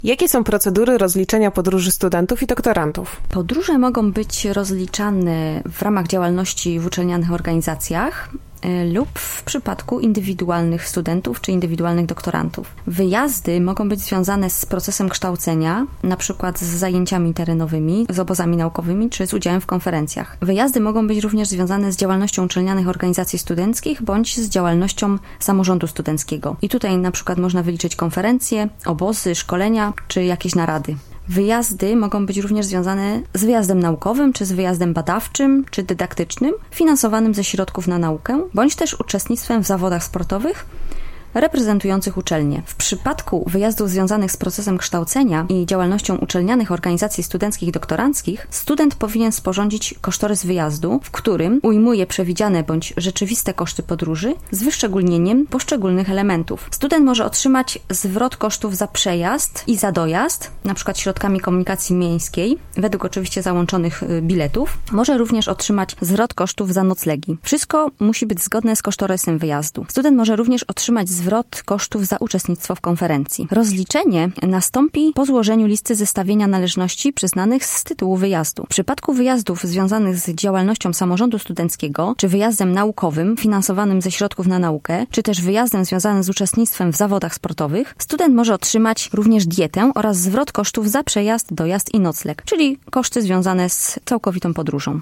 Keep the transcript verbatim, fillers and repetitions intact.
Jakie są procedury rozliczenia podróży studentów i doktorantów? Podróże mogą być rozliczane w ramach działalności w uczelnianych organizacjach lub w przypadku indywidualnych studentów czy indywidualnych doktorantów. Wyjazdy mogą być związane z procesem kształcenia, na przykład z zajęciami terenowymi, z obozami naukowymi czy z udziałem w konferencjach. Wyjazdy mogą być również związane z działalnością uczelnianych organizacji studenckich bądź z działalnością samorządu studenckiego. I tutaj na przykład można wyliczyć konferencje, obozy, szkolenia czy jakieś narady. Wyjazdy mogą być również związane z wyjazdem naukowym, czy z wyjazdem badawczym, czy dydaktycznym, finansowanym ze środków na naukę, bądź też uczestnictwem w zawodach sportowych reprezentujących uczelnię. W przypadku wyjazdów związanych z procesem kształcenia i działalnością uczelnianych organizacji studenckich i doktoranckich, student powinien sporządzić kosztorys wyjazdu, w którym ujmuje przewidziane bądź rzeczywiste koszty podróży z wyszczególnieniem poszczególnych elementów. Student może otrzymać zwrot kosztów za przejazd i za dojazd, na przykład środkami komunikacji miejskiej, według oczywiście załączonych biletów. Może również otrzymać zwrot kosztów za noclegi. Wszystko musi być zgodne z kosztorysem wyjazdu. Student może również otrzymać zwrot kosztów za uczestnictwo w konferencji. Rozliczenie nastąpi po złożeniu listy zestawienia należności przyznanych z tytułu wyjazdu. W przypadku wyjazdów związanych z działalnością samorządu studenckiego, czy wyjazdem naukowym finansowanym ze środków na naukę, czy też wyjazdem związanym z uczestnictwem w zawodach sportowych, student może otrzymać również dietę oraz zwrot kosztów za przejazd, dojazd i nocleg, czyli koszty związane z całkowitą podróżą.